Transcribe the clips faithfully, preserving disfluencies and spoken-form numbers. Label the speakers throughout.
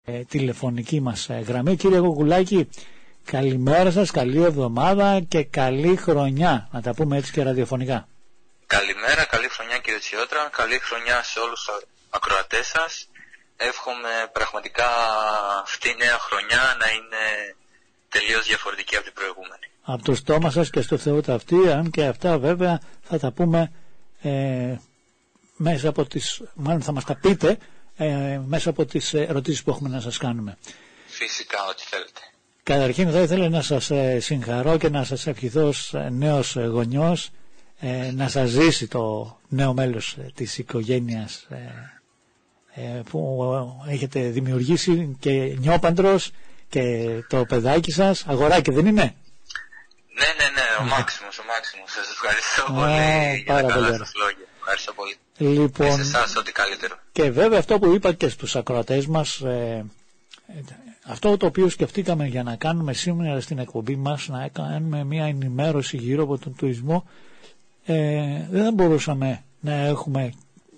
Speaker 1: ε, τηλεφωνική μας ε, γραμμή. Κύριε Κουκουλάκη, καλημέρα σας, καλή εβδομάδα και καλή χρονιά, να τα πούμε έτσι και ραδιοφωνικά.
Speaker 2: Καλημέρα, καλή χρονιά κύριε Τσιότρα, καλή χρονιά σε όλους τους ακροατές σας. Εύχομαι πραγματικά αυτή η νέα χρονιά να είναι τελείως διαφορετική από την προηγούμενη.
Speaker 1: Από το στόμα σας και στο Θεό ταυτή, αν και αυτά βέβαια θα τα πούμε ε, μέσα από τις, μάλλον θα μας τα πείτε ε, μέσα από τις ερωτήσεις που έχουμε να σας κάνουμε.
Speaker 2: Φυσικά, ό,τι θέλετε.
Speaker 1: Καταρχήν θα ήθελα να σας ε, συγχαρώ και να σας ευχηθώ ως νέος γονιός ε, να σας ζήσει το νέο μέλος ε, της οικογένειας ε, ε, που έχετε δημιουργήσει και νιόπαντρος και το παιδάκι σας, αγοράκι δεν είναι?
Speaker 2: Ναι, ναι, ναι, ο Μάξιμος, ο Μάξιμος. Σας ευχαριστώ πολύ για τα καλά σας λόγια. Ευχαριστώ πολύ.
Speaker 1: Λοιπόν,
Speaker 2: και σε εσάς ό,τι καλύτερο.
Speaker 1: Και βέβαια αυτό που είπα και στους ακροατές μας, ε, ε, αυτό το οποίο σκεφτήκαμε για να κάνουμε σήμερα στην εκπομπή μας, να κάνουμε μια ενημέρωση γύρω από τον τουρισμό, ε, δεν μπορούσαμε να έχουμε,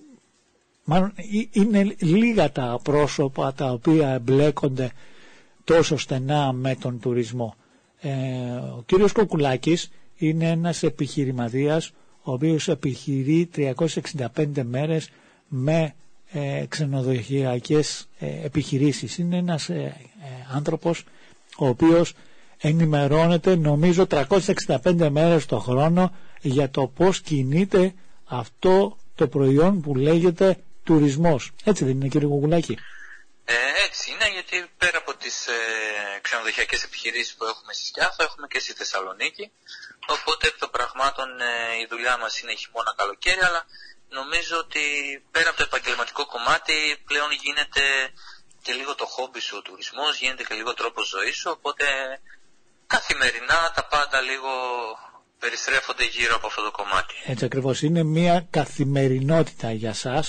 Speaker 1: μάλλον είναι λίγα τα πρόσωπα τα οποία εμπλέκονται τόσο στενά με τον τουρισμό. Ε, ο κύριος Κουκουλάκης είναι ένας επιχειρηματίας ο οποίος επιχειρεί τριακόσιες εξήντα πέντε μέρες με ε, ξενοδοχειακές ε, επιχειρήσεις. Είναι ένας ε, ε, άνθρωπος ο οποίος ενημερώνεται νομίζω τριακόσιες εξήντα πέντε μέρες το χρόνο για το πώς κινείται αυτό το προϊόν που λέγεται τουρισμός. Έτσι δεν είναι κύριε Κουκουλάκη?
Speaker 2: Ε, έτσι είναι, γιατί πέρα από τις ε, ξενοδοχειακές επιχειρήσεις που έχουμε στη Σκιάθο, έχουμε και στη Θεσσαλονίκη. Οπότε εκ των πραγμάτων ε, η δουλειά μας είναι χειμώνα καλοκαίρι, αλλά νομίζω ότι πέρα από το επαγγελματικό κομμάτι πλέον γίνεται και λίγο το χόμπι σου ο τουρισμός, γίνεται και λίγο τρόπος ζωής σου, οπότε καθημερινά τα πάντα λίγο περιστρέφονται γύρω από αυτό το κομμάτι.
Speaker 1: Έτσι ακριβώς, είναι μια καθημερινότητα για σας.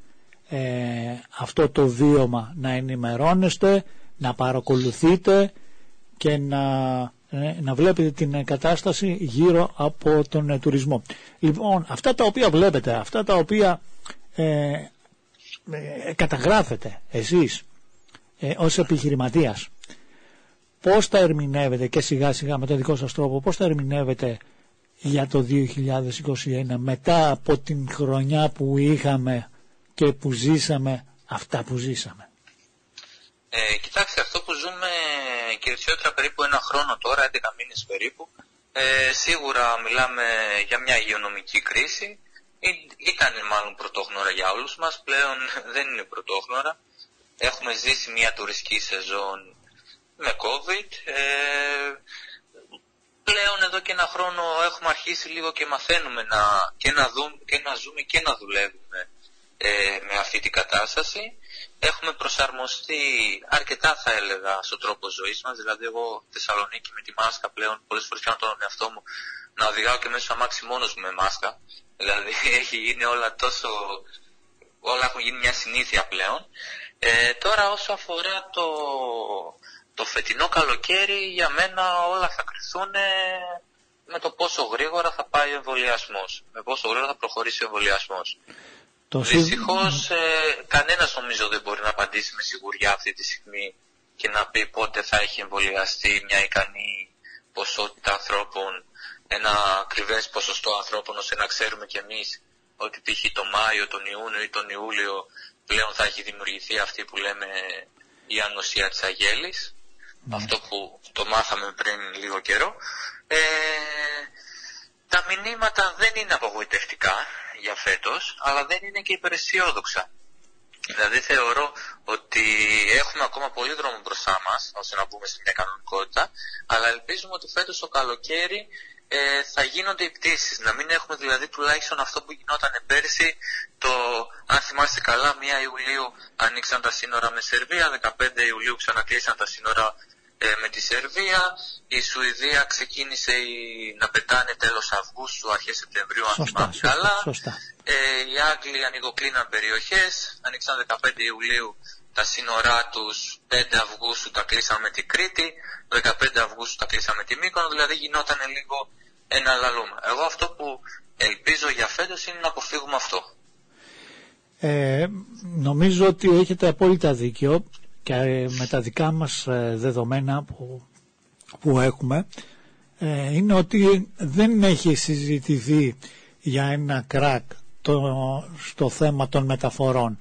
Speaker 1: Ε, αυτό το βίωμα να ενημερώνεστε, να παρακολουθείτε και να, ε, να βλέπετε την κατάσταση γύρω από τον ε, τουρισμό. Λοιπόν, αυτά τα οποία βλέπετε, αυτά τα οποία ε, ε, καταγράφετε εσείς ε, ως επιχειρηματίας, πώς τα ερμηνεύετε και σιγά σιγά με τον δικό σας τρόπο, πώς τα ερμηνεύετε για το δύο χιλιάδες είκοσι ένα μετά από την χρονιά που είχαμε και που ζήσαμε αυτά που ζήσαμε?
Speaker 2: Ε, κοιτάξτε, αυτό που ζούμε κύριε Τσιότρα περίπου ένα χρόνο τώρα, έντεκα μήνες περίπου, ε, σίγουρα μιλάμε για μια υγειονομική κρίση. Ήταν μάλλον πρωτόγνωρα για όλους μας, πλέον δεν είναι πρωτόγνωρα. Έχουμε ζήσει μια τουριστική σεζόν με COVID. Ε, πλέον εδώ και ένα χρόνο έχουμε αρχίσει λίγο και μαθαίνουμε να, και, να δούμε, και να ζούμε και να δουλεύουμε Ε, με αυτή την κατάσταση. Έχουμε προσαρμοστεί αρκετά, θα έλεγα, στον τρόπο ζωής μας. Δηλαδή εγώ Θεσσαλονίκη με τη μάσκα πλέον πολλές φορές πιάνω τον εαυτό μου να οδηγάω και μέσα στο αμάξι μόνος μου με μάσκα. Δηλαδή έχει γίνει όλα τόσο, όλα έχουν γίνει μια συνήθεια πλέον. Ε, τώρα όσο αφορά το, το φετινό καλοκαίρι, για μένα όλα θα κρυθούν με το πόσο γρήγορα θα πάει ο εμβολιασμός, με πόσο γρήγορα θα προχωρήσει ο εμβολιασμός. Δυστυχώς ε, κανένας νομίζω δεν μπορεί να απαντήσει με σιγουριά αυτή τη στιγμή και να πει πότε θα έχει εμβολιαστεί μια ικανή ποσότητα ανθρώπων, ένα ακριβές ποσοστό ανθρώπων, ώστε να ξέρουμε κι εμείς ότι π.χ. το Μάιο, τον Ιούνιο ή τον Ιούλιο πλέον θα έχει δημιουργηθεί αυτή που λέμε η ανοσία της αγέλης, mm. αυτό που το μάθαμε πριν λίγο καιρό. Ε, τα μηνύματα δεν είναι απογοητευτικά για φέτος, αλλά δεν είναι και υπεραισιόδοξα. Δηλαδή θεωρώ ότι έχουμε ακόμα πολύ δρόμο μπροστά μας, ώστε να μπούμε σε μια κανονικότητα, αλλά ελπίζουμε ότι φέτος το καλοκαίρι ε, θα γίνονται οι πτήσεις. Να μην έχουμε δηλαδή τουλάχιστον αυτό που γινόταν πέρσι, το, αν θυμάστε καλά, πρώτη Ιουλίου ανοίξαν τα σύνορα με Σερβία, δεκαπέντε Ιουλίου ξανακλείσαν τα σύνορα ε, με τη Σερβία, η Σουηδία ξεκίνησε η, να πετάνε τέλος Αυγούστου, αρχές Σεπτεμβρίου, αν θυμάμαι καλά. Σωστά. Ε, οι Άγγλοι ανοιγοκλίναν περιοχές, ανοίξαν δεκαπέντε Ιουλίου τα σύνορά τους, πέντε Αυγούστου τα κλείσαν με την Κρήτη, δεκαπέντε Αυγούστου τα κλείσαν με τη Μύκονο, δηλαδή γινόταν λίγο ένα λαλούμα. Εγώ αυτό που ελπίζω για φέτος είναι να αποφύγουμε αυτό.
Speaker 1: Ε, νομίζω ότι έχετε απόλυτα δίκιο. και με τα δικά μας δεδομένα που, που έχουμε, είναι ότι δεν έχει συζητηθεί για ένα κρακ το, στο θέμα των μεταφορών.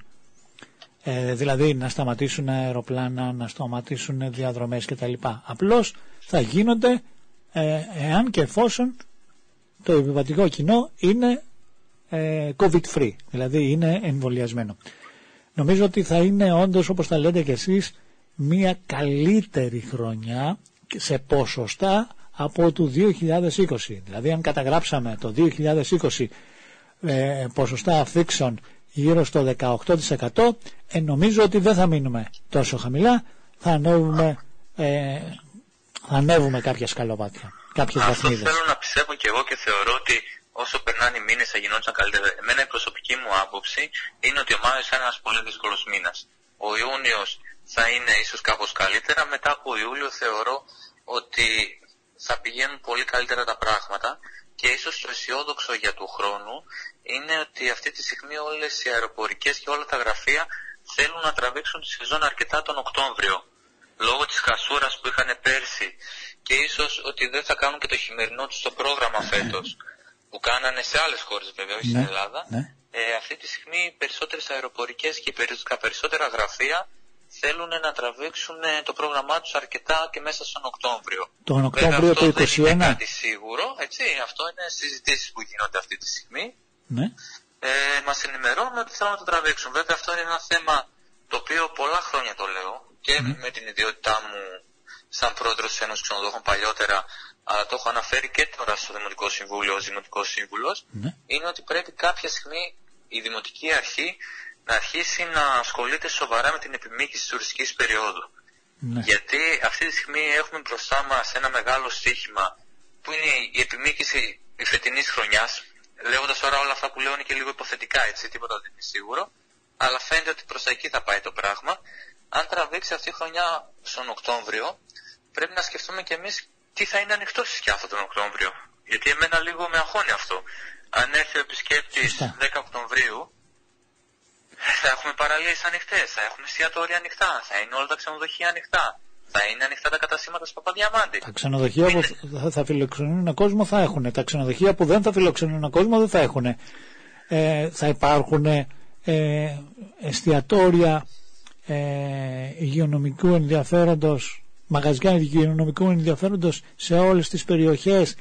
Speaker 1: Ε, δηλαδή να σταματήσουν αεροπλάνα, να σταματήσουν διαδρομές κτλ. Απλώς θα γίνονται ε, εάν και εφόσον το επιβατικό κοινό είναι ε, COVID free, δηλαδή είναι εμβολιασμένο. Νομίζω ότι θα είναι όντως, όπως τα λέτε κι εσείς, μια καλύτερη χρονιά σε ποσοστά από το δύο χιλιάδες είκοσι. Δηλαδή αν καταγράψαμε το δύο χιλιάδες είκοσι ε, ποσοστά αφήξεων γύρω στο δεκαοκτώ τοις εκατό, ε, νομίζω ότι δεν θα μείνουμε τόσο χαμηλά, θα ανέβουμε, ε, θα ανέβουμε κάποια σκαλοπάτια, κάποιες
Speaker 2: Αυτό
Speaker 1: βαθμίδες.
Speaker 2: Αυτό θέλω να πιστεύω και εγώ και θεωρώ ότι όσο περνάνε οι μήνες θα γινόταν καλύτερα. Εμένα η προσωπική μου άποψη είναι ότι ο Μάιος είναι ένας πολύ δύσκολος μήνας. Ο Ιούνιος θα είναι ίσως κάπως καλύτερα, μετά από Ιούλιο θεωρώ ότι θα πηγαίνουν πολύ καλύτερα τα πράγματα και ίσως το αισιόδοξο για του χρόνου είναι ότι αυτή τη στιγμή όλες οι αεροπορικές και όλα τα γραφεία θέλουν να τραβήξουν τη σεζόν αρκετά τον Οκτώβριο. Λόγω της χασούρας που είχαν πέρσι και ίσως ότι δεν θα κάνουν και το χειμερινό τους το πρόγραμμα φέτος που κάνανε σε άλλες χώρες βέβαια, όχι ναι, στην Ελλάδα. Ναι. Ε, αυτή τη στιγμή οι περισσότερες αεροπορικές και τα περισσότερα γραφεία θέλουν να τραβήξουν το πρόγραμμά τους αρκετά και μέσα στον Οκτώβριο.
Speaker 1: Τον Οκτώβριο του είκοσι ένα.
Speaker 2: Δεν είναι κάτι σίγουρο, έτσι, αυτό είναι συζητήσεις που γίνονται αυτή τη στιγμή.
Speaker 1: Ναι.
Speaker 2: Ε, μας ενημερώνουν ότι θέλουν να το τραβήξουν. Βέβαια αυτό είναι ένα θέμα το οποίο πολλά χρόνια το λέω και mm. με την ιδιότητά μου σαν πρόεδρος της Ένωσης Ξενοδόχων παλιότερα, αλλά το έχω αναφέρει και τώρα στο Δημοτικό Συμβούλιο ως Δημοτικός Σύμβουλος, mm. είναι ότι πρέπει κάποια στιγμή η Δημοτική Αρχή να αρχίσει να ασχολείται σοβαρά με την επιμήκυση της τουριστικής περίοδου. Mm. Γιατί αυτή τη στιγμή έχουμε μπροστά μας ένα μεγάλο στοίχημα που είναι η επιμήκυση η φετινής χρονιάς. Λέγοντας τώρα όλα αυτά που λέω είναι και λίγο υποθετικά, έτσι, τίποτα δεν είναι σίγουρο, αλλά φαίνεται ότι προς τα εκεί θα πάει το πράγμα. Αν τραβήξει αυτή η χρονιά στον Οκτώβριο, πρέπει να σκεφτούμε κι εμείς τι θα είναι ανοιχτό στη Σκιάθο τον Οκτώβριο. Γιατί εμένα λίγο με αγχώνει αυτό. Αν έρθει ο επισκέπτης δέκα Οκτωβρίου, θα έχουμε παραλίες ανοιχτές, θα έχουμε εστιατόρια ανοιχτά, θα είναι όλα τα ξενοδοχεία ανοιχτά. Θα είναι ανοιχτά τα καταστήματα στο Παπαδιαμάντη.
Speaker 1: Τα ξενοδοχεία είναι... που θα φιλοξενούν κόσμο θα έχουν. Τα ξενοδοχεία που δεν θα φιλοξενούν κόσμο δεν θα έχουν. Ε, θα υπάρχουν ε, εστιατόρια ε, υγειονομικού ενδιαφέροντος, μαγαζιά υγειονομικού ενδιαφέροντος σε όλες τις περιοχές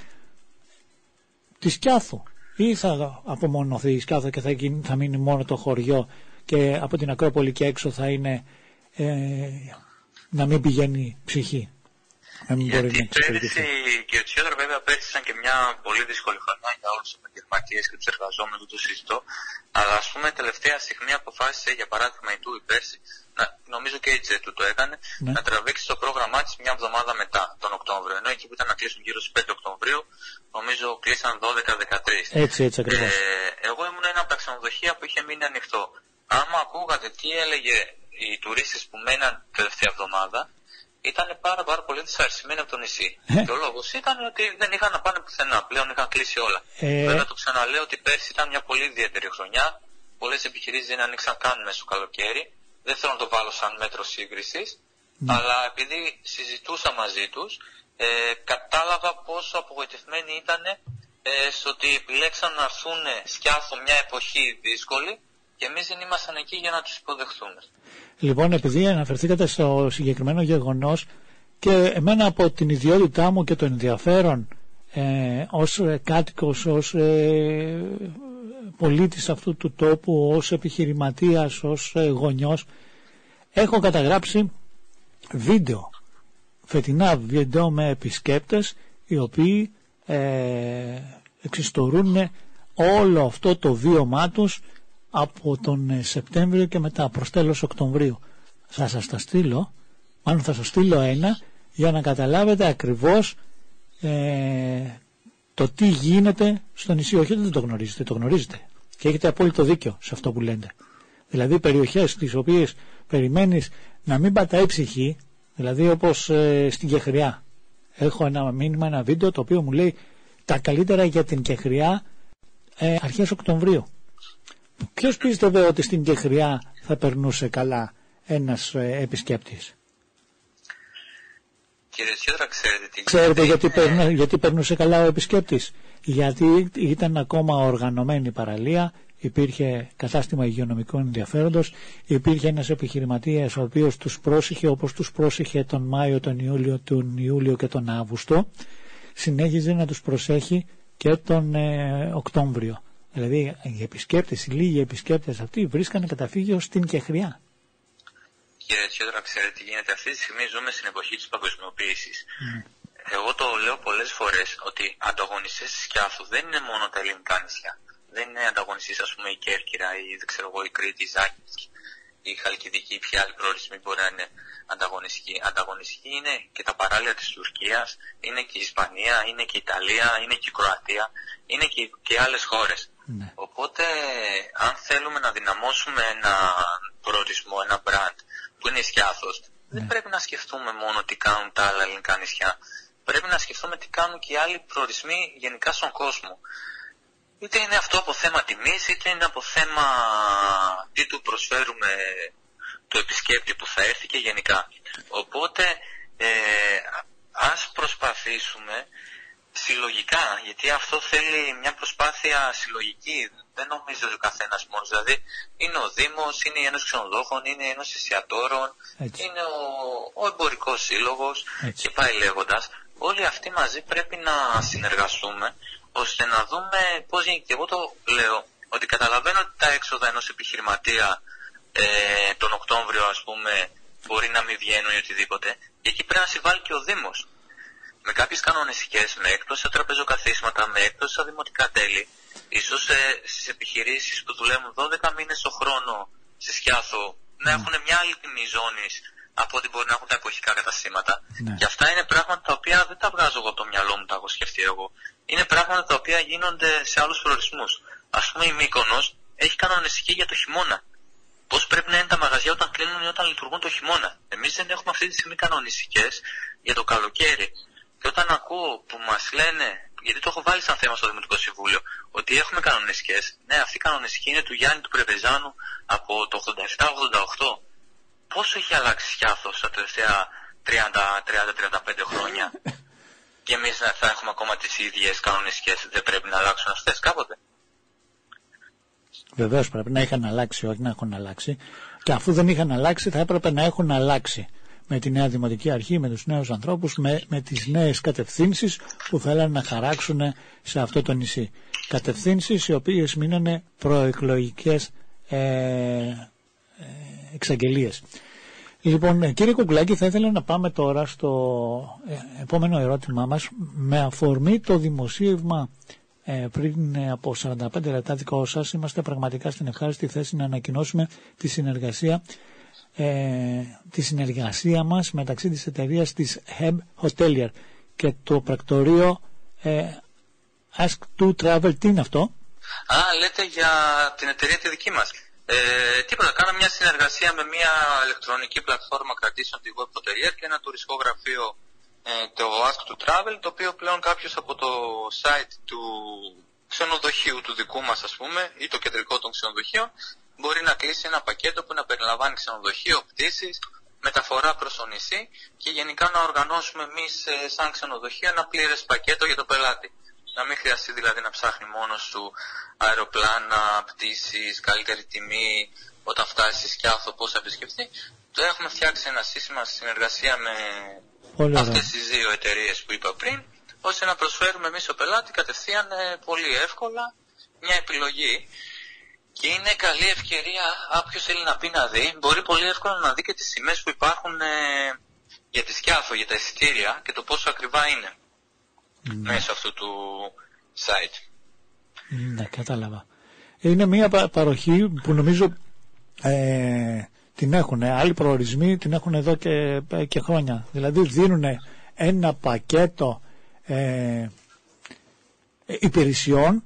Speaker 1: της Σκιάθου. Ή θα απομονωθεί η Σκιάθο και θα, γίνει, θα μείνει μόνο το χωριό και από την Ακρόπολη και έξω θα είναι... Ε, να μην πηγαίνει ψυχή. Να μην
Speaker 2: Γιατί πέρυσι και ο Τσιόδρο βέβαια πέρυσι ήταν και μια πολύ δύσκολη χρονιά για όλους τους επαγγελματίες και τους εργαζόμενους, δεν το συζητώ. Αλλά ας πούμε τελευταία στιγμή αποφάσισε για παράδειγμα η Τούι πέρσι, να, νομίζω και η Τζετού το έκανε, ναι. να τραβήξει το πρόγραμμά της μια εβδομάδα μετά τον Οκτώβριο. Ενώ εκεί που ήταν να κλείσουν γύρω στις πέντε Οκτωβρίου, νομίζω κλείσαν δώδεκα δεκατρείς.
Speaker 1: Έτσι, έτσι ακριβώς.
Speaker 2: Ε, εγώ ήμουν ένα από τα ξενοδοχεία που είχε μείνει ανοιχτό. Άμα ακούγατε τι έλεγε οι τουρίστες που μέναν τελευταία εβδομάδα, ήταν πάρα, πάρα πολύ δυσαρεστημένοι από το νησί. Ε. Και ο λόγος ήταν ότι δεν είχαν να πάνε πουθενά, πλέον είχαν κλείσει όλα. Ε. Βέβαια το ξαναλέω ότι πέρσι ήταν μια πολύ ιδιαίτερη χρονιά. Πολλές επιχειρήσεις δεν ανοίξαν καν μέσα στο καλοκαίρι. Δεν θέλω να το βάλω σαν μέτρο σύγκρισης, mm. αλλά επειδή συζητούσα μαζί τους, ε, κατάλαβα πόσο απογοητευμένοι ήταν ε, στο ότι επιλέξαν να έρθουν Σκιάθο μια εποχή δύσκολη και εμείς δεν ήμασταν εκεί για να τους υποδεχθούμε.
Speaker 1: Λοιπόν, επειδή αναφερθήκατε στο συγκεκριμένο γεγονός και εμένα από την ιδιότητά μου και το ενδιαφέρον ε, ως κάτοικος, ως ε, πολίτης αυτού του τόπου, ως επιχειρηματίας, ως ε, γονιός, έχω καταγράψει βίντεο, φετινά βίντεο με επισκέπτες οι οποίοι ε, εξιστορούν όλο αυτό το βίωμά τους από τον Σεπτέμβριο και μετά προς τέλος Οκτωβρίου. Θα σας τα στείλω, μάλλον θα σας στείλω ένα για να καταλάβετε ακριβώς ε, το τι γίνεται στο νησί. Όχι, δεν το γνωρίζετε, το γνωρίζετε και έχετε απόλυτο δίκιο σε αυτό που λέτε. Δηλαδή περιοχές τις οποίες περιμένεις να μην πατάει ψυχή, δηλαδή όπως ε, στην Κεχριά. Έχω ένα μήνυμα, ένα βίντεο το οποίο μου λέει τα καλύτερα για την Κεχριά ε, αρχές Οκτωβρίου. Ποιος πίστευε ότι στην Κεχριά θα περνούσε καλά ένας ε, επισκέπτης.
Speaker 2: Κύριε Τσιόδρα, ξέρετε τι
Speaker 1: Ξέρετε
Speaker 2: είναι...
Speaker 1: γιατί, περνά, γιατί περνούσε καλά ο επισκέπτης? Γιατί ήταν ακόμα οργανωμένη η παραλία, υπήρχε κατάστημα υγειονομικού ενδιαφέροντος, υπήρχε ένας επιχειρηματίας ο οποίος τους πρόσεχε όπως τους πρόσεχε τον Μάιο, τον Ιούλιο, τον Ιούλιο και τον Αύγουστο, συνέχιζε να τους προσέχει και τον ε, Οκτώβριο. Δηλαδή οι επισκέπτες, οι λίγοι επισκέπτες αυτοί βρίσκανε καταφύγιο στην Κεχριά.
Speaker 2: Κύριε Τσιόδρα, ξέρετε τι γίνεται? Αυτή τη στιγμή ζούμε στην εποχή της παγκοσμιοποίησης. Mm. Εγώ το λέω πολλές φορές ότι ανταγωνιστές της Σκιάθου δεν είναι μόνο τα ελληνικά νησιά. Δεν είναι ανταγωνιστής, ας πούμε, η Κέρκυρα ή δεν ξέρω εγώ, η Κρήτη, η Ζάκυνθη, η Χαλκιδική, ποιοι άλλοι προορισμοί μπορεί να είναι ανταγωνιστικοί. Ανταγωνιστικοί είναι και τα παράλια της Τουρκίας, είναι και η Ισπανία, είναι και η Ιταλία, είναι και η Κροατία, είναι και, και άλλες χώρες. Mm. Οπότε, αν θέλουμε να δυναμώσουμε ένα προορισμό, ένα brand που είναι η Σκιάθος, mm. δεν πρέπει να σκεφτούμε μόνο τι κάνουν τα άλλα ελληνικά νησιά. Πρέπει να σκεφτούμε τι κάνουν και οι άλλοι προορισμοί γενικά στον κόσμο. Είτε είναι αυτό από θέμα τιμής, είτε είναι από θέμα τι του προσφέρουμε το επισκέπτη που θα έρθει και γενικά. Οπότε ε, ας προσπαθήσουμε συλλογικά, γιατί αυτό θέλει μια προσπάθεια συλλογική. Δεν νομίζω ότι ο καθένας μόνος. Δηλαδή είναι ο Δήμος, είναι η Ένωση Ξενοδόχων, είναι η Ένωση Εστιατόρων, είναι ο, ο Εμπορικός Σύλλογος και πάει λέγοντας. Όλοι αυτοί μαζί πρέπει να συνεργαστούμε ώστε να δούμε πώς γίνεται. Και εγώ το λέω ότι καταλαβαίνω ότι τα έξοδα ενός επιχειρηματία ε, τον Οκτώβριο, ας πούμε, μπορεί να μην βγαίνουν ή οτιδήποτε. Και εκεί πρέπει να συμβάλλει και ο Δήμος. Με κάποιες κανονιστικές, με έκπτωση στα τραπεζοκαθίσματα, με έκπτωση στα δημοτικά τέλη. Ίσως ε, στις επιχειρήσεις που δουλεύουν δώδεκα μήνες το χρόνο στη Σκιάθο mm. να έχουν μια άλλη τιμή ζώνης από ό,τι μπορεί να έχουν τα εποχικά καταστήματα. Ναι. Και αυτά είναι πράγματα τα οποία δεν τα βγάζω εγώ από το μυαλό μου, τα έχω σκεφτεί εγώ. Είναι πράγματα τα οποία γίνονται σε άλλους προορισμούς. Ας πούμε η Μύκονος έχει κανονιστική για το χειμώνα. Πώς πρέπει να είναι τα μαγαζιά όταν κλείνουν ή όταν λειτουργούν το χειμώνα. Εμείς δεν έχουμε αυτή τη στιγμή κανονιστικές για το καλοκαίρι. Και όταν ακούω που μας λένε, γιατί το έχω βάλει σαν θέμα στο Δημοτικό Συμβούλιο, ότι έχουμε κανονιστικές, ναι, αυτή η κανονιστική είναι του Γιάννη του Πρεβεζάνου από το ογδόντα επτά ογδόντα οκτώ. Πόσο έχει αλλάξει Σκιάθος τα τελευταία τριάντα με τριάντα πέντε χρόνια? Και εμείς θα έχουμε ακόμα τις ίδιες κανονιστικές? Δεν πρέπει να αλλάξουν αυτές κάποτε?
Speaker 1: Βεβαίως πρέπει να είχαν αλλάξει, όχι να έχουν αλλάξει. Και αφού δεν είχαν αλλάξει θα έπρεπε να έχουν αλλάξει. Με τη νέα Δημοτική Αρχή, με τους νέους ανθρώπους, με, με τις νέες κατευθύνσεις που θέλαν να χαράξουν σε αυτό το νησί. Κατευθύνσεις οι οποίες μείνανε προεκλογικές ε, ε, εξαγγελίες. Λοιπόν, κύριε Κουκλάκη, θα ήθελα να πάμε τώρα στο επόμενο ερώτημά μας με αφορμή το δημοσίευμα ε, πριν από σαράντα πέντε λεπτά δικό σας. Είμαστε πραγματικά στην ευχάριστη θέση να ανακοινώσουμε τη συνεργασία ε, τη συνεργασία μας μεταξύ της εταιρείας της Heb Hotelier και το πρακτορείο ε, Ask to Travel. Τι είναι αυτό?
Speaker 2: Α, λέτε για την εταιρεία τη δική μας. Ε, τίποτα, κάναμε μια συνεργασία με μια ηλεκτρονική πλατφόρμα κρατήσεων, τη Web Hotelier, και ένα τουριστικό γραφείο, ε, το Ask to Travel, το οποίο πλέον κάποιος από το site του ξενοδοχείου του δικού μας, ας πούμε, ή το κεντρικό των ξενοδοχείων, μπορεί να κλείσει ένα πακέτο που να περιλαμβάνει ξενοδοχείο, πτήσεις, μεταφορά προς το νησί και γενικά να οργανώσουμε εμείς ε, σαν ξενοδοχείο ένα πλήρες πακέτο για το πελάτη. Να μην χρειαστεί δηλαδή να ψάχνει μόνος του αεροπλάνα, πτήσεις, καλύτερη τιμή, όταν φτάσει στη Σκιάθο πώς θα επισκεφτεί. Το έχουμε φτιάξει ένα σύστημα στη συνεργασία με πολύ αυτές τις δύο εταιρείες που είπα πριν, ώστε να προσφέρουμε εμείς στο πελάτη κατευθείαν πολύ εύκολα μια επιλογή. Και είναι καλή ευκαιρία, όποιος θέλει να πει να δει, μπορεί πολύ εύκολα να δει και τις τιμές που υπάρχουν ε, για τη Σκιάθο, για τα εισιτήρια και το πόσο ακριβά είναι. Mm. Μέσω αυτού του site.
Speaker 1: Ναι, κατάλαβα. Είναι μια παροχή που νομίζω ε, την έχουν, άλλοι προορισμοί την έχουν εδώ και, και χρόνια. Δηλαδή δίνουν ένα πακέτο ε, υπηρεσιών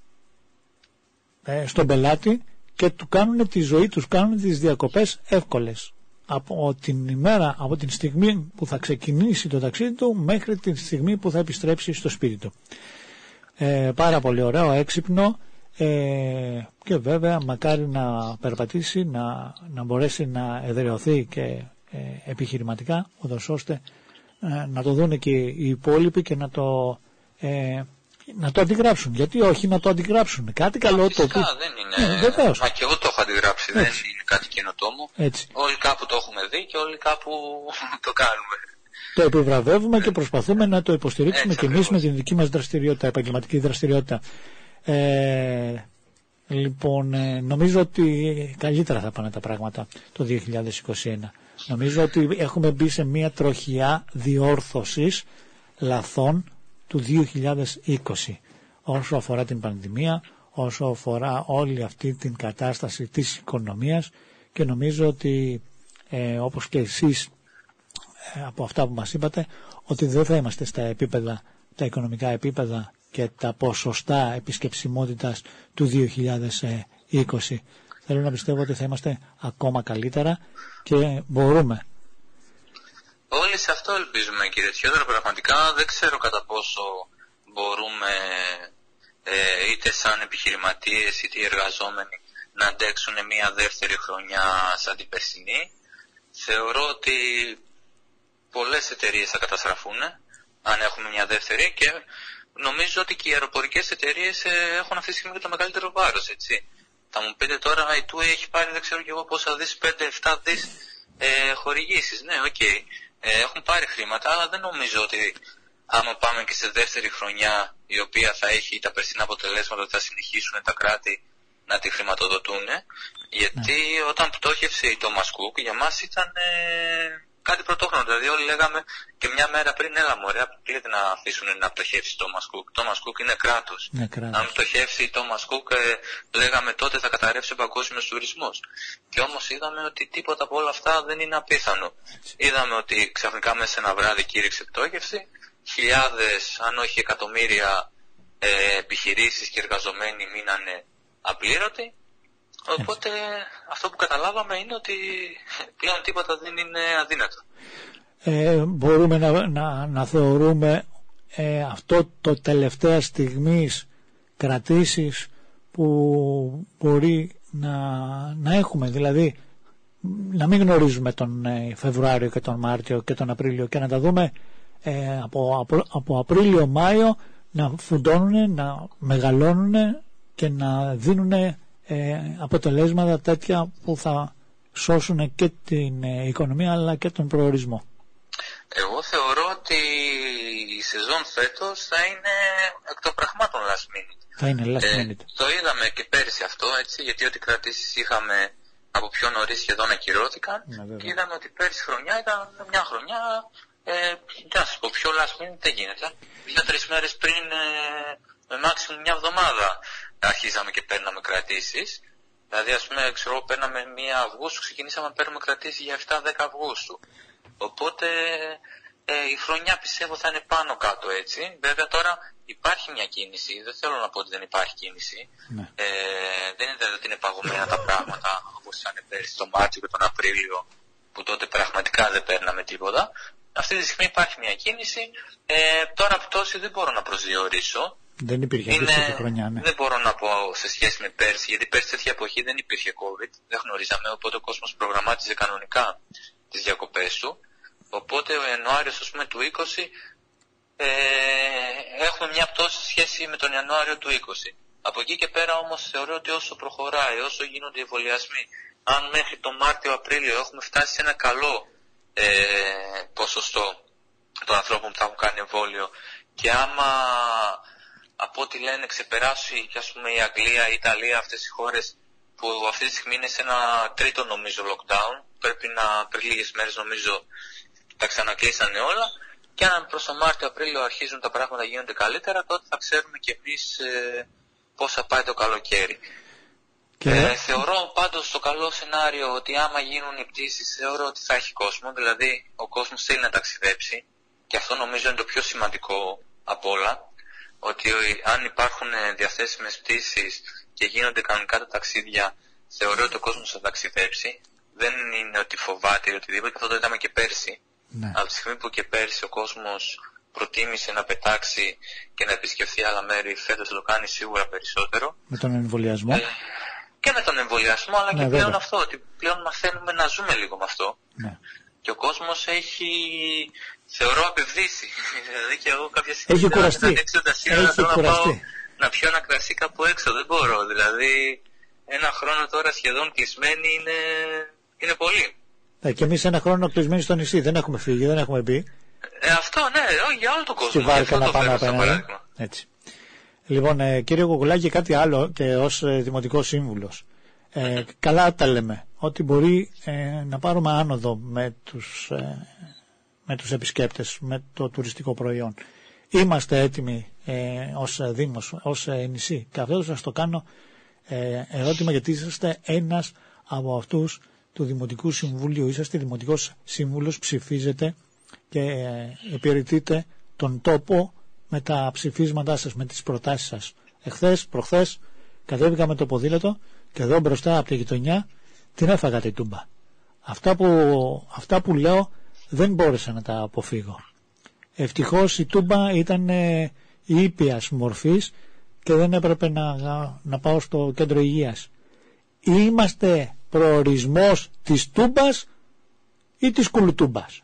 Speaker 1: ε, στον πελάτη και του κάνουν τη ζωή, τους κάνουν τις διακοπές εύκολες. Από την ημέρα, από την στιγμή που θα ξεκινήσει το ταξίδι του μέχρι την στιγμή που θα επιστρέψει στο σπίτι του. Ε, πάρα πολύ ωραίο, έξυπνο, ε, και βέβαια μακάρι να περπατήσει, να, να μπορέσει να εδραιωθεί και ε, επιχειρηματικά, ούτως ώστε ε, να το δουν και οι υπόλοιποι και να το, ε, να το αντιγράψουν. Γιατί όχι να το αντιγράψουν. Κάτι καλό
Speaker 2: φυσικά,
Speaker 1: το οποίο...
Speaker 2: δεν είναι...
Speaker 1: Ε,
Speaker 2: Μα και εγώ το έχω αντιγράψει, δεν είναι κάτι καινοτόμο.
Speaker 1: Έτσι.
Speaker 2: Όλοι κάπου το έχουμε δει και όλοι κάπου το κάνουμε.
Speaker 1: Το επιβραβεύουμε και προσπαθούμε να το υποστηρίξουμε
Speaker 2: Έτσι,
Speaker 1: και εμείς με την δική μας δραστηριότητα, επαγγελματική δραστηριότητα. Ε, λοιπόν, ε, νομίζω ότι καλύτερα θα πάνε τα πράγματα το δύο χιλιάδες είκοσι ένα. Νομίζω ότι έχουμε μπει σε μια τροχιά διόρθωσης λαθών του δύο χιλιάδες είκοσι όσο αφορά την πανδημία, όσο αφορά όλη αυτή την κατάσταση της οικονομίας, και νομίζω ότι ε, όπως και εσείς ε, από αυτά που μας είπατε, ότι δεν θα είμαστε στα επίπεδα, τα οικονομικά επίπεδα και τα ποσοστά επισκεψιμότητας του δύο χιλιάδες είκοσι. Θέλω να πιστεύω ότι θα είμαστε ακόμα καλύτερα και μπορούμε.
Speaker 2: Όλοι σε αυτό ελπίζουμε, κύριε Τσιόδωρο. Πραγματικά δεν ξέρω κατά πόσο μπορούμε ε, είτε σαν επιχειρηματίες είτε οι εργαζόμενοι να αντέξουν μια δεύτερη χρονιά σαν την περσινή. Θεωρώ ότι πολλές εταιρείες θα καταστραφούν αν έχουμε μια δεύτερη, και νομίζω ότι και οι αεροπορικές εταιρείες ε, έχουν αυτή τη στιγμή και το μεγαλύτερο βάρος, έτσι. Θα μου πείτε τώρα, η τουέι έχει πάρει δεν ξέρω και εγώ πόσα δις, πέντε εφτά δις ε, χορηγήσεις. Ναι, οκ. Okay. Ε, έχουν πάρει χρήματα, αλλά δεν νομίζω ότι άμα πάμε και σε δεύτερη χρονιά η οποία θα έχει τα περσινά αποτελέσματα, ότι θα συνεχίσουν τα κράτη να τη χρηματοδοτούν. Γιατί ναι. όταν πτώχευσε η Thomas Cook για μας ήταν ε, κάτι πρωτόχρονο. Δηλαδή όλοι λέγαμε και μια μέρα πριν, έλα μωρέ, αποκλείεται να αφήσουν να πτωχεύσει η Thomas Cook. Thomas Cook είναι κράτος.
Speaker 1: Ναι, κράτος.
Speaker 2: Αν πτωχεύσει η Thomas Cook, ε, λέγαμε τότε θα καταρρεύσει ο παγκόσμιος τουρισμός. Και όμως είδαμε ότι τίποτα από όλα αυτά δεν είναι απίθανο. Έτσι. Είδαμε ότι ξαφνικά μέσα σε ένα βράδυ κήρυξε πτώχευση. Χιλιάδες, αν όχι εκατομμύρια ε, επιχειρήσεις και εργαζομένοι μείνανε απλήρωτοι. Οπότε αυτό που καταλάβαμε είναι ότι πλέον τίποτα δεν είναι αδύνατο.
Speaker 1: Ε, μπορούμε να, να, να θεωρούμε ε, αυτό το τελευταία στιγμής κρατήσεις που μπορεί να, να έχουμε, δηλαδή να μην γνωρίζουμε τον ε, Φεβρουάριο και τον Μάρτιο και τον Απρίλιο και να τα δούμε ε, από, από, από Απρίλιο-Μάιο να φουντώνουν, να μεγαλώνουν και να δίνουν ε, αποτελέσματα τέτοια που θα σώσουν και την ε, οικονομία αλλά και τον προορισμό.
Speaker 2: Εγώ θεωρώ ότι η σεζόν φέτος θα είναι εκ των πραγμάτων last minute.
Speaker 1: Θα είναι last minute.
Speaker 2: Ε, το είδαμε και πέρυσι αυτό, έτσι, γιατί ό,τι κρατήσεις είχαμε από πιο νωρίς σχεδόν ακυρώθηκαν. Ναι, και είδαμε ότι πέρυσι χρονιά ήταν μια χρονιά, ε, να σας πω, πιο last minute δεν γίνεται. Δύο-τρεις μέρες πριν, ε, με maximum μια εβδομάδα, αρχίζαμε και παίρναμε κρατήσεις. Δηλαδή, ας πούμε, ξέρω, παίρναμε μία Αυγούστου, ξεκινήσαμε να παίρνουμε κρατήσεις για εφτά δέκα Αυγούστου. Οπότε ε, η χρονιά πιστεύω θα είναι πάνω κάτω έτσι. Βέβαια τώρα υπάρχει μια κίνηση, δεν θέλω να πω ότι δεν υπάρχει κίνηση. Ναι. Ε, δεν είναι δηλαδή ότι είναι παγωμένα τα πράγματα όπως ήταν πέρυσι τον Μάρτιο και τον Απρίλιο, που τότε πραγματικά δεν παίρναμε τίποτα. Αυτή τη στιγμή υπάρχει μια κίνηση. Ε, τώρα πτώση δεν μπορώ να προσδιορίσω.
Speaker 1: Δεν υπήρχε
Speaker 2: είναι,
Speaker 1: αυτή τη χρονιά, ναι.
Speaker 2: Δεν μπορώ να πω σε σχέση με πέρσι, γιατί πέρσι τέτοια εποχή δεν υπήρχε COVID, δεν γνωρίζαμε, οπότε ο κόσμος προγραμμάτιζε κανονικά τις διακοπές του. Οπότε ο Ιανουάριος, ας πούμε, του είκοσι ε, έχουμε μια πτώση σε σχέση με τον Ιανουάριο του είκοσι. Από εκεί και πέρα όμως θεωρώ ότι όσο προχωράει, όσο γίνονται οι εμβολιασμοί, αν μέχρι τον Μάρτιο-Απρίλιο έχουμε φτάσει σε ένα καλό ε, ποσοστό των ανθρώπων που θα έχουν κάνει εμβόλιο, και άμα από ό,τι λένε ξεπεράσει και ας πούμε η Αγγλία, η Ιταλία, αυτές οι χώρες που αυτή τη στιγμή είναι σε ένα τρίτο νομίζω lockdown, πρέπει να πριν λίγες μέρες νομίζω τα ξανακλείσανε όλα, και αν προς το Μάρτιο-Απρίλιο αρχίζουν τα πράγματα γίνονται καλύτερα, τότε θα ξέρουμε κι εμείς ε, πώς θα πάει το καλοκαίρι. Και... Ε, θεωρώ πάντως το καλό σενάριο ότι άμα γίνουν οι πτήσεις, θεωρώ ότι θα έχει κόσμο, δηλαδή ο κόσμος θέλει να ταξιδέψει, και αυτό νομίζω είναι το πιο σημαντικό από όλα, ότι αν υπάρχουν διαθέσιμες πτήσεις και γίνονται κανονικά τα ταξίδια, θεωρώ ότι ο κόσμος θα ταξιδέψει. Δεν είναι ότι φοβάται ή οτιδήποτε, και αυτό το είδαμε και πέρσι. Ναι. Από τη στιγμή που και πέρσι ο κόσμος προτίμησε να πετάξει και να επισκεφθεί άλλα μέρη, φέτος θα το κάνει σίγουρα περισσότερο.
Speaker 1: Με τον εμβολιασμό. Ε,
Speaker 2: και με τον εμβολιασμό, αλλά ναι, και πλέον βέβαια. Αυτό, ότι πλέον μαθαίνουμε να ζούμε λίγο με αυτό.
Speaker 1: Ναι.
Speaker 2: Και ο κόσμος έχει, θεωρώ, απευδίσει. Δηλαδή και εγώ κάποια στιγμή
Speaker 1: έχει κουραστεί.
Speaker 2: Να ανοίξω τα σύνορα, να πάω να πιω ένα κρασί κάπου έξω. Δεν μπορώ. Δηλαδή, ένα χρόνο τώρα σχεδόν κλεισμένοι είναι, είναι πολύ.
Speaker 1: Ε, και εμείς ένα χρόνο κλεισμένοι στο νησί. Δεν έχουμε φύγει, δεν έχουμε μπει.
Speaker 2: Ε, αυτό, ναι, όχι, για όλο τον κόσμο.
Speaker 1: Στη βάρκα να πάμε απέναντι. Έτσι. Λοιπόν, ε, κύριε Κουκουλάκη, κάτι άλλο και ως ε, Δημοτικός Σύμβουλος. Ε, καλά τα λέμε, ότι μπορεί ε, να πάρουμε άνοδο με τους, ε, με τους επισκέπτες, με το τουριστικό προϊόν. Είμαστε έτοιμοι ε, ως Δήμος, ως ε, νησί. Και αυτό σας το κάνω ε, ερώτημα, γιατί είσαστε ένας από αυτούς του Δημοτικού Συμβούλιου, είσαστε Δημοτικός Σύμβουλος, ψηφίζετε και ε, υπηρετείτε τον τόπο με τα ψηφίσματά σας, με τις προτάσεις σας. Εχθές, προχθές, κατέβηκα με το ποδήλατο και εδώ μπροστά από τη γειτονιά την έφαγα τη τούμπα. Αυτά που, αυτά που λέω δεν μπόρεσα να τα αποφύγω. Ευτυχώς η τούμπα ήταν ε, ήπιας μορφής και δεν έπρεπε να, να, να πάω στο κέντρο υγείας. Είμαστε προορισμός της τούμπας ή της κουλουτούμπας?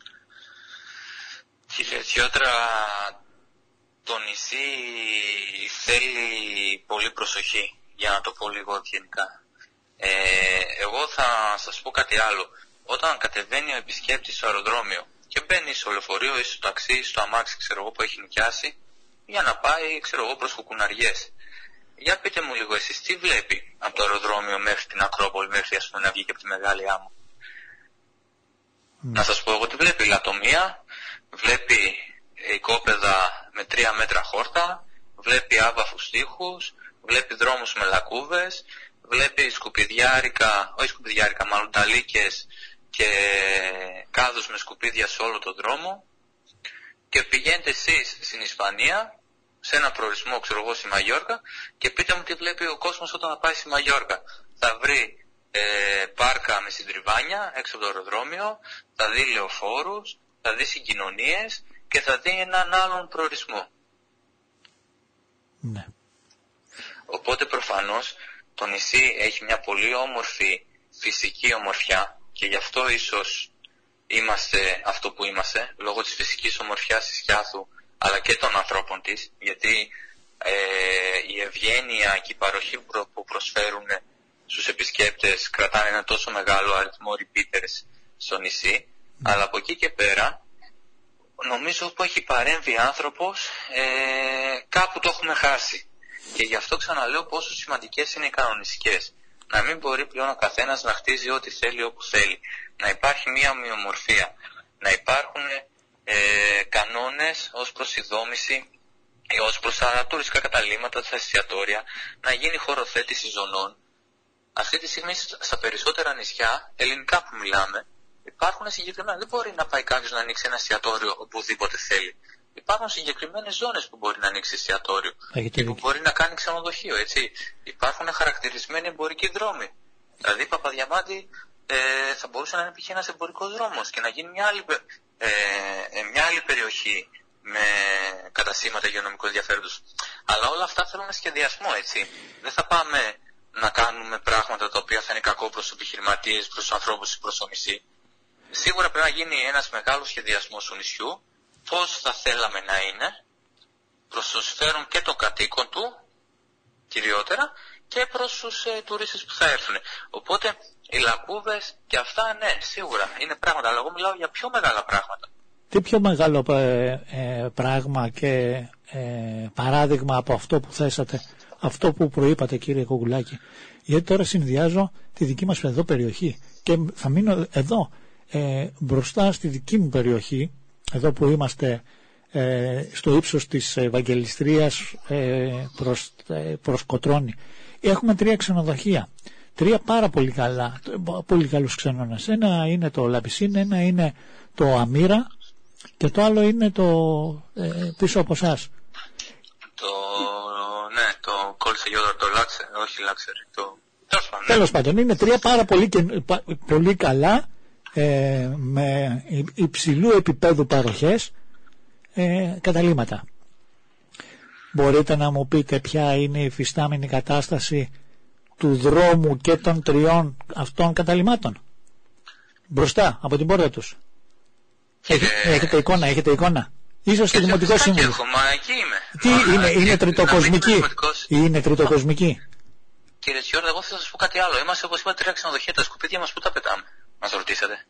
Speaker 2: Κύριε Τσιότρα, το νησί θέλει πολύ προσοχή, για να το πω λίγο γενικά. Ε, εγώ θα σας πω κάτι άλλο. Όταν κατεβαίνει ο επισκέπτης στο αεροδρόμιο και μπαίνει στο λεωφορείο ή στο ταξί, στο αμάξι, ξέρω εγώ, που έχει νοικιάσει, για να πάει, ξέρω εγώ, προς Κουκουναριές. Για πείτε μου λίγο εσείς, τι βλέπει από το αεροδρόμιο μέχρι την Ακρόπολη, μέχρι ας πούμε να βγει και από τη Μεγάλη Άμμο? Mm. Να σας πω εγώ τι βλέπει. Λατομία, βλέπει οικόπεδα με τρία μέτρα χόρτα, βλέπει άβαφους τοίχους, βλέπει δρόμους με λακκούβες, βλέπει σκουπιδιάρικα, όχι σκουπιδιάρικα, μάλλον ταλίκες και κάδους με σκουπίδια σε όλο τον δρόμο. Και πηγαίνετε εσείς στην Ισπανία, σε ένα προορισμό, ξέρω εγώ, στη Μαγιόρκα, και πείτε μου τι βλέπει ο κόσμος όταν θα πάει στη Μαγιόρκα. Θα βρει ε, πάρκα με συντριβάνια έξω από το αεροδρόμιο, θα δει λεωφόρους, θα δει συγκοινωνίες και θα δει έναν άλλον προορισμό.
Speaker 1: Ναι.
Speaker 2: Οπότε προφανώς το νησί έχει μια πολύ όμορφη φυσική ομορφιά και γι' αυτό ίσως είμαστε αυτό που είμαστε, λόγω της φυσικής ομορφιάς της Σκιάθου, αλλά και των ανθρώπων της, γιατί ε, η ευγένεια και η παροχή που προσφέρουν στους επισκέπτες κρατάνε ένα τόσο μεγάλο αριθμό repeaters στο νησί, mm. αλλά από εκεί και πέρα νομίζω που έχει παρέμβει άνθρωπος ε, κάπου το έχουμε χάσει. Και γι' αυτό ξαναλέω πόσο σημαντικές είναι οι κανονιστικές. Να μην μπορεί πλέον ο καθένας να χτίζει ό,τι θέλει όπου θέλει. Να υπάρχει μια ομοιομορφία. Να υπάρχουν ε, κανόνες ως προς ειδόμηση, ως προς τα τουριστικά καταλύματα, τα εστιατόρια, να γίνει χωροθέτηση ζωνών. Αυτή τη στιγμή στα περισσότερα νησιά, ελληνικά που μιλάμε, υπάρχουν συγκεκριμένα. Δεν μπορεί να πάει κάποιος να ανοίξει ένα εστιατόριο οπουδήποτε θέλει. Υπάρχουν συγκεκριμένες ζώνες που μπορεί να ανοίξει εστιατόριο και που μπορεί να κάνει ξενοδοχείο, έτσι. Υπάρχουν χαρακτηρισμένοι εμπορικοί δρόμοι. Δηλαδή, Παπαδιαμάντη ε, θα μπορούσε να είναι π.χ. ένας εμπορικός δρόμος και να γίνει μια άλλη, ε, μια άλλη περιοχή με κατασύμματα υγειονομικού ενδιαφέροντος. Αλλά όλα αυτά θέλουν σχεδιασμό, έτσι. Δεν θα πάμε να κάνουμε πράγματα τα οποία θα είναι κακό προς τους επιχειρηματίες, προς τους ανθρώπους, προς το νησί. Σίγουρα πρέπει να γίνει ένας μεγάλος σχεδιασμός του νησιού, πώς θα θέλαμε να είναι, προς το συμφέρον και των κατοίκων του, κυριότερα, και προς τους ε, τουρίστες που θα έρθουν. Οπότε οι λακκούβες και αυτά, ναι, σίγουρα είναι πράγματα, αλλά εγώ μιλάω για πιο μεγάλα πράγματα.
Speaker 1: Τι πιο μεγάλο ε, ε, πράγμα και ε, παράδειγμα από αυτό που θέσατε, αυτό που προείπατε, κύριε Κουκουλάκη? Γιατί τώρα συνδυάζω τη δική μας εδώ περιοχή και θα μείνω εδώ, ε, μπροστά στη δική μου περιοχή, εδώ που είμαστε ε, στο ύψος της Ευαγγελιστρίας ε, προς, ε, προς Κοτρώνη. Έχουμε τρία ξενοδοχεία, τρία πάρα πολύ καλά, πολύ καλούς ξενώνες. Ένα είναι το Λαπισίν, ένα είναι το Αμύρα και το άλλο είναι το ε, πίσω από εσάς.
Speaker 2: Το, ναι, το Κόλσε Γιώδορ, το Λάξερ, όχι Λάξερ, το...
Speaker 1: Τέλος πάντων, είναι τρία πάρα πολύ, πολύ καλά, ε, με υψηλού επίπεδου παροχές, ε, καταλύματα. Μπορείτε να μου πείτε ποια είναι η υφιστάμενη κατάσταση του δρόμου και των τριών αυτών καταλυμάτων μπροστά από την πόρτα τους? Έχ, ε, έχετε εικόνα, έχετε εικόνα. Ίσως στο Δημοτικό Σύμβουλο.
Speaker 2: Έχω, μα εκεί είμαι.
Speaker 1: Τι μα, είναι, είναι τριτοκοσμική? Είναι τριτοκοσμική.
Speaker 2: Κύριε Τσιόρδα, εγώ θα σας πω κάτι άλλο. Είμαστε, όπως είπα, τρία ξενοδοχεία. Τα σκουπίδια μας πού τα πετάμε? Μας ρωτήσατε.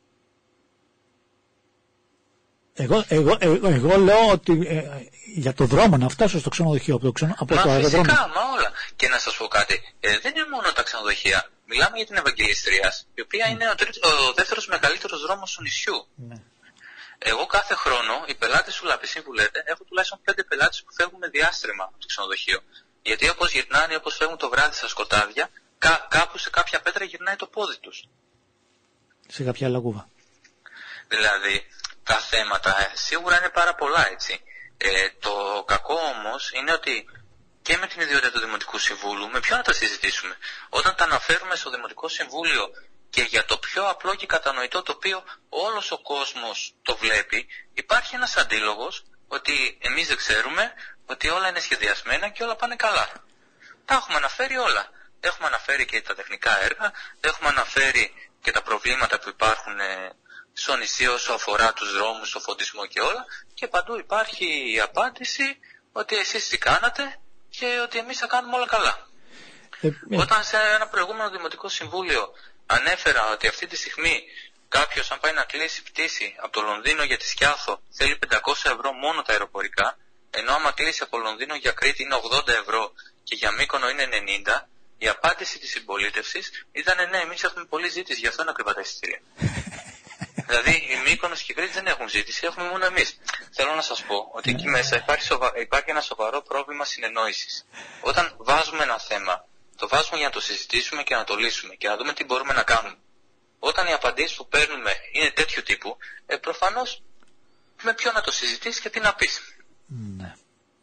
Speaker 1: Εγώ, εγώ, εγώ, εγώ λέω ότι ε, για το δρόμο να φτάσω στο ξενοδοχείο από το, ξενο, από
Speaker 2: μα,
Speaker 1: το αεροδρόμιο.
Speaker 2: Φυσικά, μα όλα. Και να σας πω κάτι. Ε, δεν είναι μόνο τα ξενοδοχεία. Μιλάμε για την Ευαγγελιστρίας, η οποία mm. είναι ο, τρίτο, ο δεύτερος μεγαλύτερος δρόμος του νησιού. Mm. Εγώ κάθε χρόνο, οι πελάτες του Λαπισί που λέτε, έχω τουλάχιστον πέντε πελάτες που φεύγουν με διάστρεμα από το ξενοδοχείο. Γιατί όπως γυρνάνε, όπως φεύγουν το βράδυ στα σκοτάδια, κά, κάπου σε κάποια πέτρα γυρνάει το πόδι τους.
Speaker 1: Σε κάποια λαγούβα.
Speaker 2: Δηλαδή, τα θέματα ε, σίγουρα είναι πάρα πολλά, έτσι. Ε, το κακό όμως είναι ότι και με την ιδιότητα του Δημοτικού Συμβούλου, με ποιον να τα συζητήσουμε? Όταν τα αναφέρουμε στο Δημοτικό Συμβούλιο και για το πιο απλό και κατανοητό, το οποίο όλος ο κόσμος το βλέπει, υπάρχει ένας αντίλογος ότι εμείς δεν ξέρουμε, ότι όλα είναι σχεδιασμένα και όλα πάνε καλά. Τα έχουμε αναφέρει όλα. Έχουμε αναφέρει και τα τεχνικά έργα, έχουμε αναφέρει και τα προβλήματα που υπάρχουν στο νησί όσο αφορά τους δρόμους, το φωτισμό και όλα, και παντού υπάρχει η απάντηση ότι εσείς τι κάνατε και ότι εμείς θα κάνουμε όλα καλά. Ε, ε. Όταν σε ένα προηγούμενο Δημοτικό Συμβούλιο ανέφερα ότι αυτή τη στιγμή κάποιος αν πάει να κλείσει πτήση από το Λονδίνο για τη Σκιάθο θέλει πεντακόσια ευρώ μόνο τα αεροπορικά, ενώ άμα κλείσει από Λονδίνο για Κρήτη είναι ογδόντα ευρώ και για Μύκονο είναι ενενήντα, η απάντηση της συμπολίτευσης ήταν ναι, εμείς έχουμε πολλή ζήτηση, γι' αυτό είναι ακριβά τα εισιτήρια. Δηλαδή η Μύκονος και η Κρήτη δεν έχουν ζήτηση, έχουμε μόνο εμείς. Θέλω να σας πω ότι εκεί μέσα υπάρχει, σοβα... υπάρχει ένα σοβαρό πρόβλημα συνεννόησης. Όταν βάζουμε ένα θέμα, το βάζουμε για να το συζητήσουμε και να το λύσουμε και να δούμε τι μπορούμε να κάνουμε. Όταν οι απαντήσεις που παίρνουμε είναι τέτοιου τύπου, ε, προφανώς με ποιον να το συζητήσεις και τι να πεις.
Speaker 1: Ναι.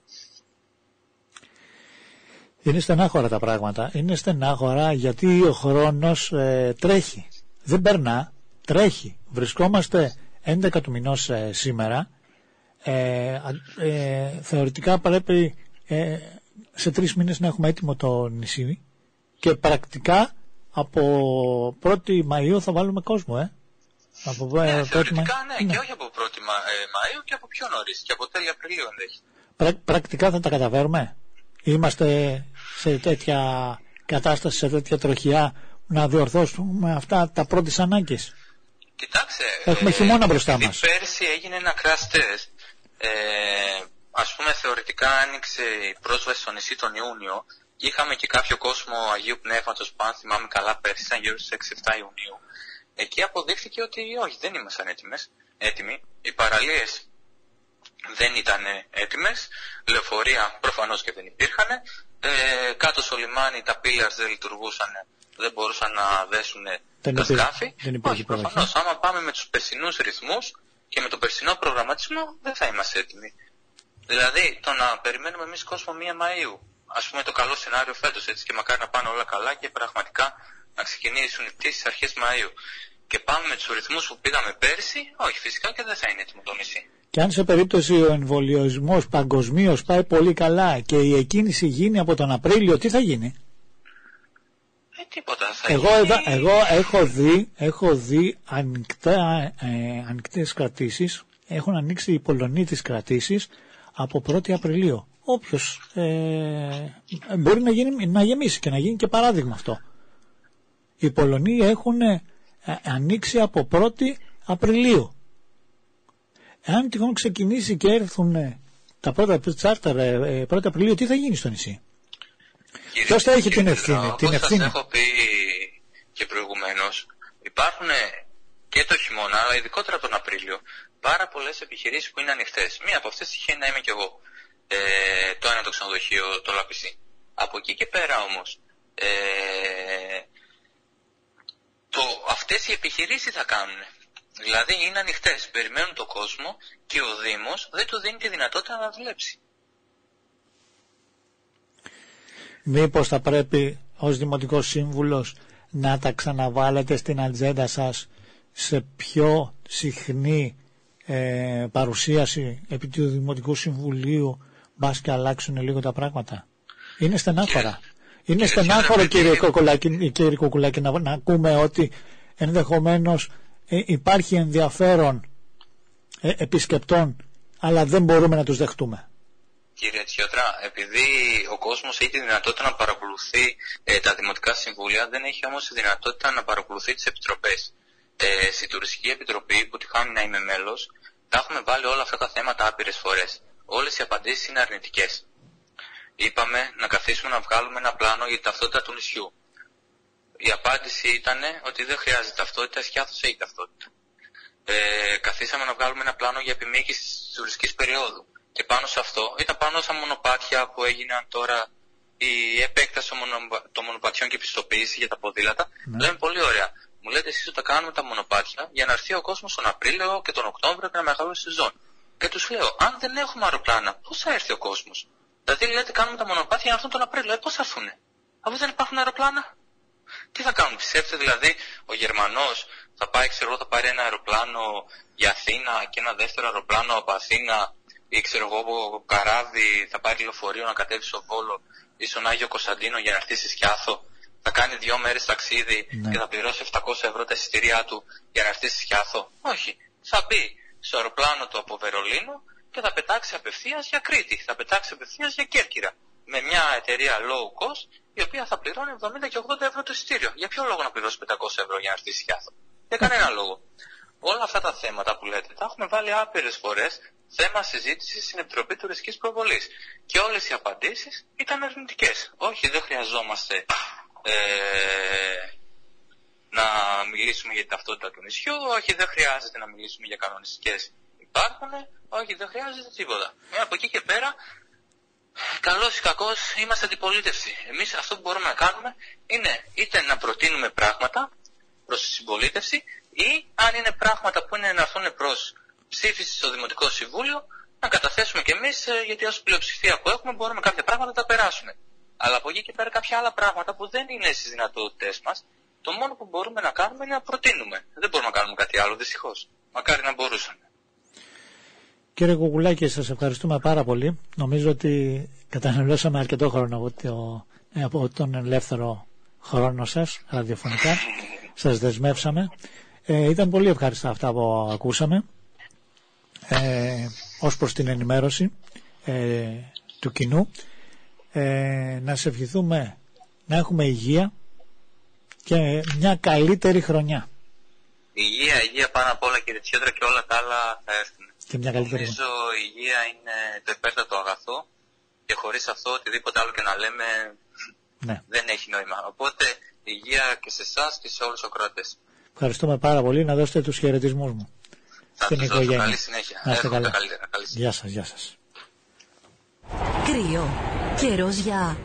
Speaker 1: Είναι στενάχωρα τα πράγματα. Είναι στενάχωρα γιατί ο χρόνος ε, τρέχει. Δεν περνά, τρέχει. Βρισκόμαστε έντεκα του μηνός ε, σήμερα. Ε, ε, θεωρητικά πρέπει ε, σε τρεις μήνες να έχουμε έτοιμο το νησί και πρακτικά από πρώτη Μαΐου θα βάλουμε κόσμο, ε. Από
Speaker 2: ναι, θεωρητικά Μα... ναι, ναι, και όχι από πρώτη Μα... ε, Μαΐου και από πιο νωρίς, και από τέλη Απριλίου ενδέχεται.
Speaker 1: Πρα... Πρακτικά θα τα καταφέρουμε. Είμαστε σε τέτοια κατάσταση, σε τέτοια τροχιά να διορθώσουμε αυτά τα πρώτης ανάγκης.
Speaker 2: Κοιτάξτε,
Speaker 1: έχουμε χειμώνα μπροστά μας.
Speaker 2: Πέρσι έγινε ένα crash test. Ε, ας πούμε θεωρητικά άνοιξε η πρόσβαση στο νησί τον Ιούνιο. Είχαμε και κάποιο κόσμο Αγίου Πνεύματος που αν θυμάμαι καλά πέρσι ήταν γύρω στις έξι εφτά Ιουνίου. Εκεί αποδείχθηκε ότι όχι, δεν ήμασταν έτοιμες, έτοιμοι. Οι παραλίες δεν ήταν έτοιμες, λεωφορεία προφανώς και δεν υπήρχαν. Ε, κάτω στο λιμάνι τα pillars δεν λειτουργούσαν, δεν μπορούσαν να δέσουν δεν τα σκάφη. Όχι, προφανώς, άμα πάμε με τους περσινούς ρυθμούς και με τον περσινό προγραμματισμό δεν θα είμαστε έτοιμοι. Δηλαδή το να περιμένουμε εμείς κόσμο μία Μαΐου, ας πούμε το καλό σενάριο φέτος, έτσι, και μακάρι να πάνε όλα καλά και πραγματικά να ξεκινήσουν οι πτήσεις αρχές Μαΐου. Και πάμε με τους ρυθμούς που πήγαμε πέρσι, όχι φυσικά και δεν θα είναι έτοιμο το νησί.
Speaker 1: Και αν σε περίπτωση ο εμβολιασμός παγκοσμίως πάει πολύ καλά και η εκκίνηση γίνει από τον Απρίλιο, τι θα γίνει?
Speaker 2: Ε, τίποτα θα
Speaker 1: εγώ,
Speaker 2: γίνει.
Speaker 1: Εδώ, εγώ έχω δει, έχω δει ανοιχτά, ε, ανοιχτές κρατήσεις, έχουν ανοίξει οι Πολωνοί τις κρατήσεις από πρώτη Απριλίου. Όποιος ε, μπορεί να, γίνει, να γεμίσει και να γίνει και παράδειγμα αυτό. Οι Πολωνοί έχουν ε, ανοίξει από πρώτη Απριλίου. Εάν τυχόν ξεκινήσει και έρθουν τα πρώτα τσάρτερ ε, πρώτη Απριλίου, τι θα γίνει στο νησί? Ποιος θα έχει την ευθύνη?
Speaker 2: Όπως
Speaker 1: την ευθύνη.
Speaker 2: σας έχω πει και προηγουμένως, υπάρχουν και το χειμώνα, αλλά ειδικότερα τον Απρίλιο, πάρα πολλές επιχειρήσεις που είναι ανοιχτές. Μία από αυτές τυχαίνει να είμαι κι εγώ. Ε, το ένα το ξενοδοχείο, το Λαπισί. Από εκεί και πέρα όμως, ε, το, αυτές οι επιχειρήσεις θα κάνουν. Δηλαδή είναι ανοιχτές, περιμένουν τον κόσμο και ο Δήμος δεν του δίνει τη δυνατότητα να δουλέψει.
Speaker 1: Μήπως θα πρέπει ως Δημοτικός Σύμβουλος να τα ξαναβάλετε στην ατζέντα σας σε πιο συχνή ε, παρουσίαση επί του Δημοτικού Συμβουλίου, μπας και αλλάξουν λίγο τα πράγματα? Είναι στενάχωρα. Είναι στενάχωρο, κύριε Κοκουλάκη, κύριε Κοκουλάκη, να, να ακούμε ότι ενδεχομένως ε, υπάρχει ενδιαφέρον ε, επισκεπτών, αλλά δεν μπορούμε να τους δεχτούμε.
Speaker 2: Κύριε Τσιότρα, επειδή ο κόσμος έχει τη δυνατότητα να παρακολουθεί ε, τα Δημοτικά Συμβούλια, δεν έχει όμως τη δυνατότητα να παρακολουθεί τις επιτροπές. Ε, στη Τουριστική Επιτροπή, που τη χάνει να είμαι μέλος, τα έχουμε βάλει όλα αυτά τα θέματα άπειρες φορές. Όλες οι απαντήσεις είναι αρνητικές. Είπαμε να καθίσουμε να βγάλουμε ένα πλάνο για την ταυτότητα του νησιού. Η απάντηση ήταν ότι δεν χρειάζεται ταυτότητα, Σκιάθος έχει ταυτότητα. Ε, καθίσαμε να βγάλουμε ένα πλάνο για επιμήκυση της τουριστικής περίοδου. Και πάνω σε αυτό ήταν πάνω στα μονοπάτια που έγιναν τώρα, η επέκταση των μονοπατιών και πιστοποίηση για τα ποδήλατα. Ναι. Λέμε πολύ ωραία. Μου λέτε εσείς ότι τα κάνουμε τα μονοπάτια για να έρθει ο κόσμος τον Απρίλιο και τον Οκτώβριο και να μεγαλώσει η σεζόν. Και τους λέω, αν δεν έχουμε αεροπλάνα, πώς θα έρθει ο κόσμος? Δηλαδή λέτε κάνουμε τα μονοπάτια για να έρθουν τον Απρίλιο. Ε, πώς θα έρθουνε? Αφού δεν υπάρχουν αεροπλάνα. Τι θα κάνουν? Πιστεύετε δηλαδή ο Γερμανός θα πάει, ξέρω, θα πάρει ένα αεροπλάνο για Αθήνα και ένα δεύτερο αεροπλάνο από Αθήνα, ή ξέρω εγώ ο καράβι θα πάρει λεωφορείο να κατέβει στο Βόλο ή στον Άγιο Κωνσταντίνο για να έρθει στη Σκιάθο? Θα κάνει δύο μέρες ταξίδι, ναι, και θα πληρώσει επτακόσια ευρώ τα εισιτήριά του για να έρθει στη Σκιάθο? Όχι. Θα μπει στο αεροπλάνο του από Βερολίνο και θα πετάξει απευθείας για Κρήτη, θα πετάξει απευθείας για Κέρκυρα. Με μια εταιρεία low cost, η οποία θα πληρώνει εβδομήντα και ογδόντα ευρώ το εισιτήριο. Για ποιο λόγο να πληρώσει πεντακόσια ευρώ για να έρθει στη Σκιάθο? Για κανένα λόγο. Όλα αυτά τα θέματα που λέτε τα έχουμε βάλει άπειρες φορές θέμα συζήτησης στην Επιτροπή Τουριστικής Προβολής. Και όλες οι απαντήσεις ήταν αρνητικές. Όχι, δεν χρειαζόμαστε ε, να μιλήσουμε για την ταυτότητα του νησιού, όχι, δεν χρειάζεται να μιλήσουμε για κανονιστικές υπάρχουν, όχι, δεν χρειάζεται τίποτα. Ε, από εκεί και πέρα, καλώς ή κακώς, είμαστε αντιπολίτευση. Εμείς αυτό που μπορούμε να κάνουμε είναι είτε να προτείνουμε πράγματα προς τη συμπολίτευση, ή αν είναι πράγματα που είναι να έρθουν προς ψήφιση στο Δημοτικό Συμβούλιο, να καταθέσουμε κι εμείς, γιατί ως πλειοψηφία που έχουμε μπορούμε κάποια πράγματα να τα περάσουμε. Αλλά από εκεί και πέρα κάποια άλλα πράγματα που δεν είναι στις δυνατότητές μας, το μόνο που μπορούμε να κάνουμε είναι να προτείνουμε. Δεν μπορούμε να κάνουμε κάτι άλλο, δυστυχώς. Μακάρι να μπορούσαμε.
Speaker 1: Κύριε Κουκουλάκη, σας ευχαριστούμε πάρα πολύ. Νομίζω ότι καταναλώσαμε αρκετό χρόνο από, το, από τον ελεύθερο χρόνο σας, ραδιοφωνικά. Σας δεσμεύσαμε. Ε, ήταν πολύ ευχάριστα αυτά που ακούσαμε. Ε, ως προς την ενημέρωση ε, του κοινού. Ε, να σε ευχηθούμε να έχουμε υγεία και μια καλύτερη χρονιά.
Speaker 2: Υγεία, υγεία πάνω απ' όλα, κύριε Τσιότρα, και όλα τα άλλα θα έρθουν.
Speaker 1: Και μια καλύτερη.
Speaker 2: Νομίζω η υγεία είναι το υπέρτατο αγαθό και χωρίς αυτό οτιδήποτε άλλο και να λέμε, ναι, δεν έχει νόημα. Οπότε υγεία και σε εσάς και σε όλους τους ακροατές.
Speaker 1: Ευχαριστούμε πάρα πολύ. Να δώσετε τους χαιρετισμούς μου
Speaker 2: θα
Speaker 1: στην οικογένεια.
Speaker 2: Καλή συνέχεια.
Speaker 1: Να είστε καλά.
Speaker 2: Καλύτερα. Καλή συνέχεια.
Speaker 1: Γεια σας, γεια σας.
Speaker 3: Κρύο. Καιρός για